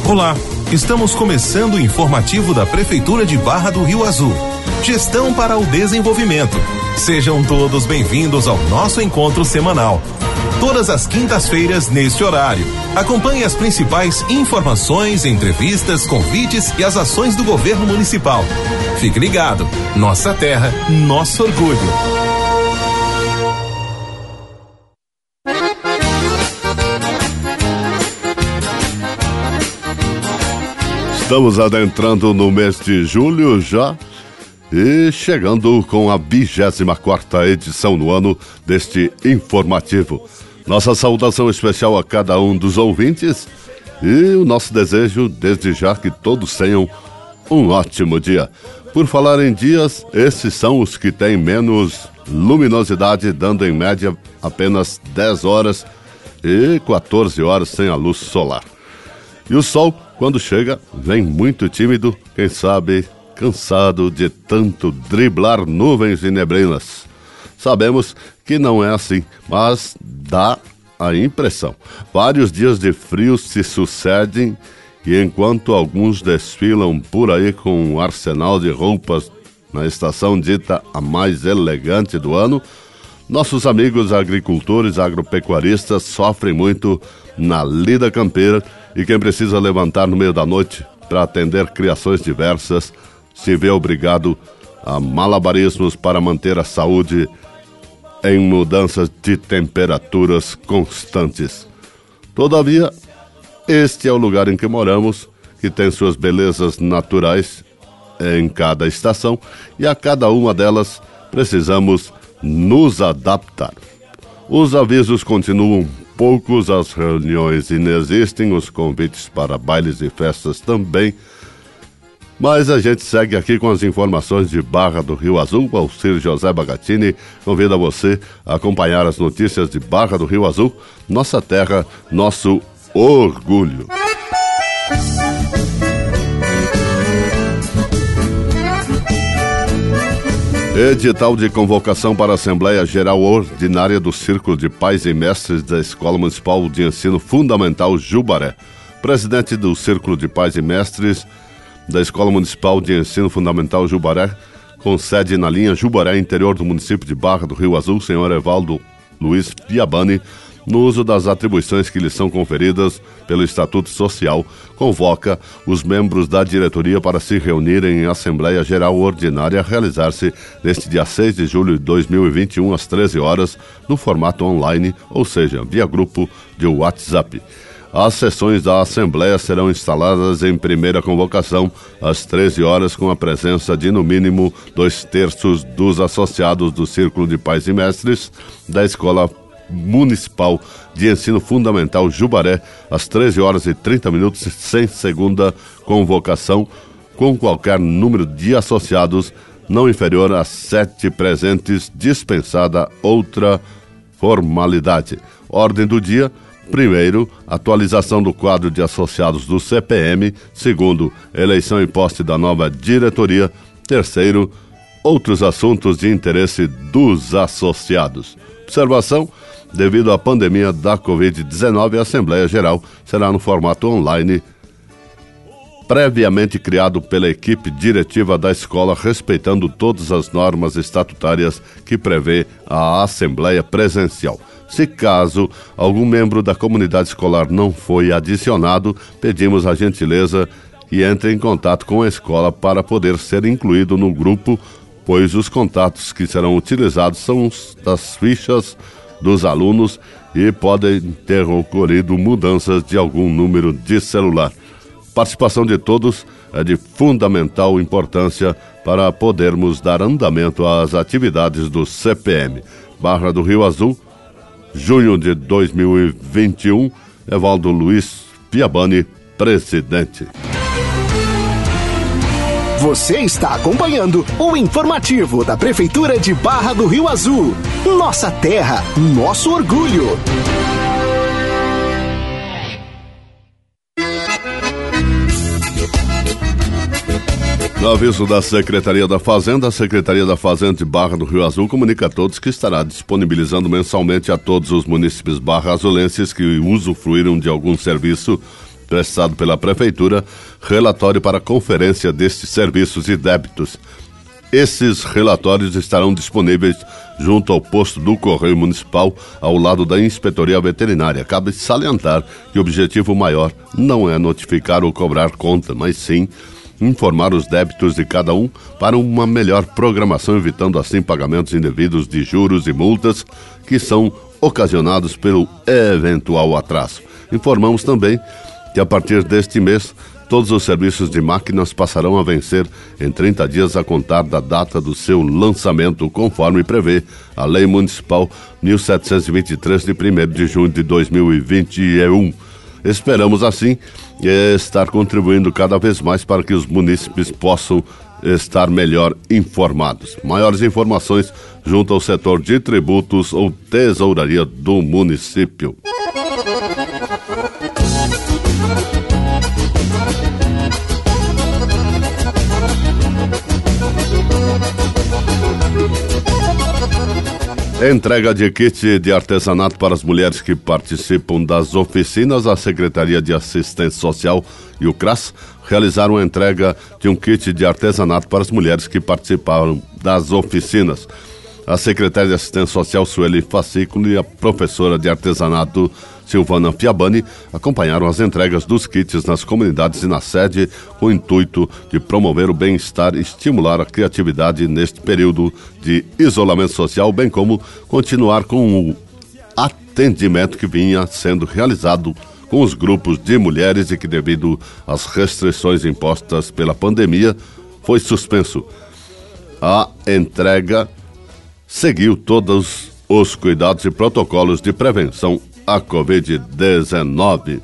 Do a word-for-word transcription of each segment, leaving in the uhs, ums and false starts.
Olá, estamos começando o informativo da Prefeitura de Barra do Rio Azul. Gestão para o desenvolvimento. Sejam todos bem-vindos ao nosso encontro semanal. Todas as quintas-feiras neste horário. Acompanhe as principais informações, entrevistas, convites e as ações do governo municipal. Fique ligado. Nossa terra, nosso orgulho. Estamos adentrando no mês de julho já e chegando com a vigésima quarta edição no ano deste informativo. Nossa saudação especial a cada um dos ouvintes e o nosso desejo desde já que todos tenham um ótimo dia. Por falar em dias, esses são os que têm menos luminosidade, dando em média apenas dez horas e quatorze horas sem a luz solar. E o sol, quando chega, vem muito tímido, quem sabe cansado de tanto driblar nuvens e neblinas. Sabemos que não é assim, mas dá a impressão. Vários dias de frio se sucedem e enquanto alguns desfilam por aí com um arsenal de roupas na estação dita a mais elegante do ano, nossos amigos agricultores agropecuaristas sofrem muito na lida campeira e quem precisa levantar no meio da noite para atender criações diversas se vê obrigado a malabarismos para manter a saúde em mudanças de temperaturas constantes. Todavia, este é o lugar em que moramos, que tem suas belezas naturais em cada estação e a cada uma delas precisamos nos adaptar. Os avisos continuam poucos, as reuniões inexistem, os convites para bailes e festas também, mas a gente segue aqui com as informações de Barra do Rio Azul. Alcir José Bagatini convida você a acompanhar as notícias de Barra do Rio Azul, nossa terra, nosso orgulho. Edital de convocação para a Assembleia Geral Ordinária do Círculo de Pais e Mestres da Escola Municipal de Ensino Fundamental Jubaré. Presidente do Círculo de Pais e Mestres da Escola Municipal de Ensino Fundamental Jubaré, com sede na linha Jubaré, interior do município de Barra do Rio Azul, senhor Evaldo Luiz Piabani, no uso das atribuições que lhe são conferidas pelo Estatuto Social, convoca os membros da diretoria para se reunirem em Assembleia Geral Ordinária a realizar-se neste dia seis de julho de dois mil e vinte e um, às treze horas, no formato online, ou seja, via grupo de WhatsApp. As sessões da Assembleia serão instaladas em primeira convocação às treze horas, com a presença de, no mínimo, dois terços dos associados do Círculo de Pais e Mestres da Escola Municipal de Ensino Fundamental Jubaré, às treze horas e trinta minutos, sem segunda convocação, com qualquer número de associados não inferior a sete presentes, dispensada outra formalidade. Ordem do dia: primeiro, atualização do quadro de associados do C P M. Segundo, eleição e posse da nova diretoria. Terceiro, outros assuntos de interesse dos associados. Observação: devido à pandemia da covid dezenove, a Assembleia Geral será no formato online, previamente criado pela equipe diretiva da escola, respeitando todas as normas estatutárias que prevê a Assembleia presencial. Se caso algum membro da comunidade escolar não foi adicionado, pedimos a gentileza que entre em contato com a escola para poder ser incluído no grupo, pois os contatos que serão utilizados são os das fichas dos alunos e podem ter ocorrido mudanças de algum número de celular. Participação de todos é de fundamental importância para podermos dar andamento às atividades do C P M. Barra do Rio Azul, junho de dois mil e vinte e um, Evaldo Luiz Piabani, presidente. Você está acompanhando o informativo da Prefeitura de Barra do Rio Azul. Nossa terra, nosso orgulho. No aviso da Secretaria da Fazenda, a Secretaria da Fazenda de Barra do Rio Azul comunica a todos que estará disponibilizando mensalmente a todos os munícipes barra-azulenses que usufruíram de algum serviço prestado pela Prefeitura, relatório para conferência destes serviços e débitos. Esses relatórios estarão disponíveis junto ao posto do Correio Municipal, ao lado da Inspetoria Veterinária. Cabe salientar que o objetivo maior não é notificar ou cobrar conta, mas sim informar os débitos de cada um para uma melhor programação, evitando assim pagamentos indevidos de juros e multas que são ocasionados pelo eventual atraso. Informamos também que a partir deste mês, todos os serviços de máquinas passarão a vencer em trinta dias a contar da data do seu lançamento, conforme prevê a Lei Municipal mil setecentos e vinte e três, de primeiro de junho de dois mil e vinte e um. Esperamos, assim, estar contribuindo cada vez mais para que os munícipes possam estar melhor informados. Maiores informações junto ao setor de tributos ou tesouraria do município. Entrega de kit de artesanato para as mulheres que participam das oficinas. A Secretaria de Assistência Social e o CRAS realizaram a entrega de um kit de artesanato para as mulheres que participaram das oficinas. A secretária de Assistência Social, Sueli Fascículo, e a professora de artesanato, Silvana Fiabani, acompanharam as entregas dos kits nas comunidades e na sede, com o intuito de promover o bem-estar e estimular a criatividade neste período de isolamento social, bem como continuar com o atendimento que vinha sendo realizado com os grupos de mulheres e que, devido às restrições impostas pela pandemia, foi suspenso. A entrega seguiu todos os cuidados e protocolos de prevenção à covid dezenove.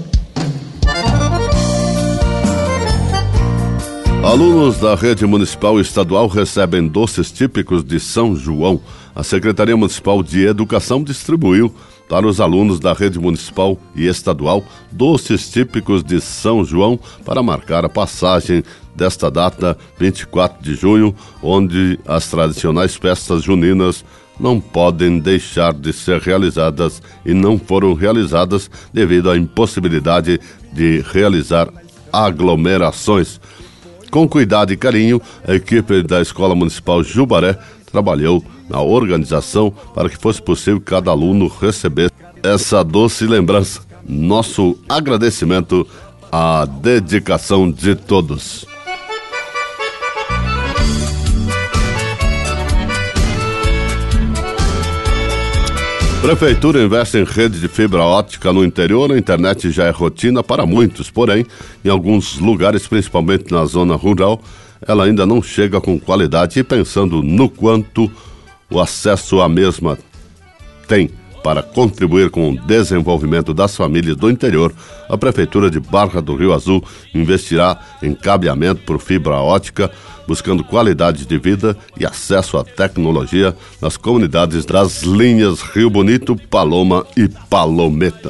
Alunos da rede municipal e estadual recebem doces típicos de São João. A Secretaria Municipal de Educação distribuiu para os alunos da rede municipal e estadual doces típicos de São João para marcar a passagem desta data, vinte e quatro de junho, onde as tradicionais festas juninas não podem deixar de ser realizadas e não foram realizadas devido à impossibilidade de realizar aglomerações. Com cuidado e carinho, a equipe da Escola Municipal Jubaré trabalhou na organização para que fosse possível que cada aluno recebesse essa doce lembrança. Nosso agradecimento à dedicação de todos. Prefeitura investe em rede de fibra ótica no interior. A internet já é rotina para muitos, porém, em alguns lugares, principalmente na zona rural, ela ainda não chega com qualidade, e pensando no quanto o acesso à mesma tem para contribuir com o desenvolvimento das famílias do interior, a Prefeitura de Barra do Rio Azul investirá em cabeamento por fibra ótica, buscando qualidade de vida e acesso à tecnologia nas comunidades das linhas Rio Bonito, Paloma e Palometa.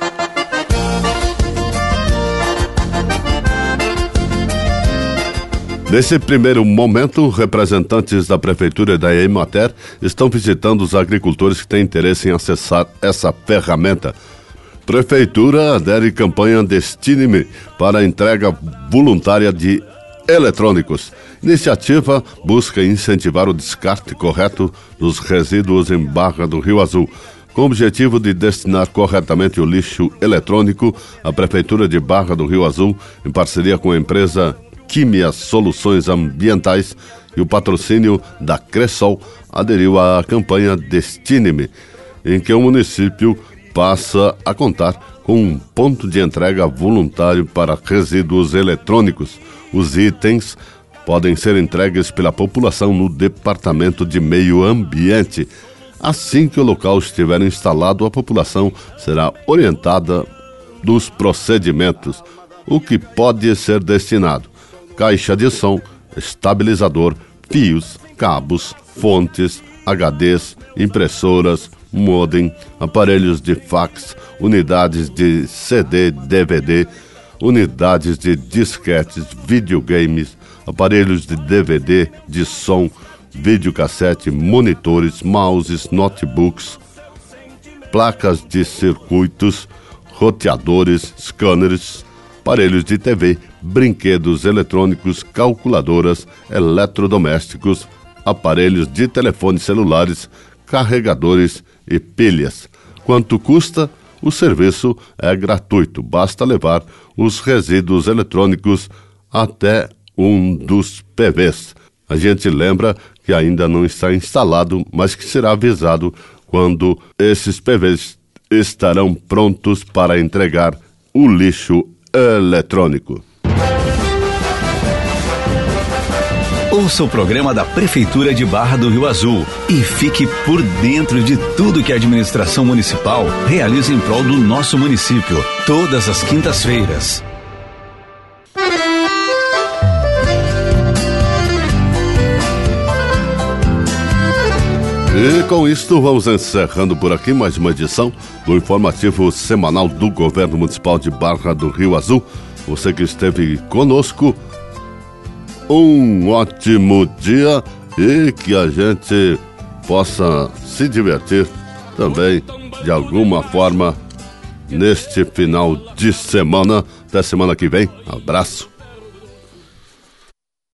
Nesse primeiro momento, representantes da Prefeitura e da Emater estão visitando os agricultores que têm interesse em acessar essa ferramenta. Prefeitura adere campanha Destine-me para a entrega voluntária de eletrônicos. Iniciativa busca incentivar o descarte correto dos resíduos em Barra do Rio Azul. Com o objetivo de destinar corretamente o lixo eletrônico, a Prefeitura de Barra do Rio Azul, em parceria com a empresa Químia Soluções Ambientais e o patrocínio da Cressol, aderiu à campanha Destine-me, em que o município passa a contar com um ponto de entrega voluntário para resíduos eletrônicos. Os itens podem ser entregues pela população no Departamento de Meio Ambiente. Assim que o local estiver instalado, a população será orientada dos procedimentos, o que pode ser destinado: caixa de som, estabilizador, fios, cabos, fontes, H Ds, impressoras, modem, aparelhos de fax, unidades de C D, D V D, unidades de disquetes, videogames, aparelhos de D V D, de som, videocassete, monitores, mouses, notebooks, placas de circuitos, roteadores, scanners, aparelhos de T V, brinquedos eletrônicos, calculadoras, eletrodomésticos, aparelhos de telefones celulares, carregadores e pilhas. Quanto custa? O serviço é gratuito, basta levar os resíduos eletrônicos até um dos P Vs. A gente lembra que ainda não está instalado, mas que será avisado quando esses P Vs estarão prontos para entregar o lixo eletrônico. Ouça o programa da Prefeitura de Barra do Rio Azul e fique por dentro de tudo que a administração municipal realiza em prol do nosso município, todas as quintas-feiras. E com isto vamos encerrando por aqui mais uma edição do informativo semanal do Governo Municipal de Barra do Rio Azul. Você que esteve conosco, um ótimo dia e que a gente possa se divertir também de alguma forma neste final de semana. Até semana que vem. Abraço.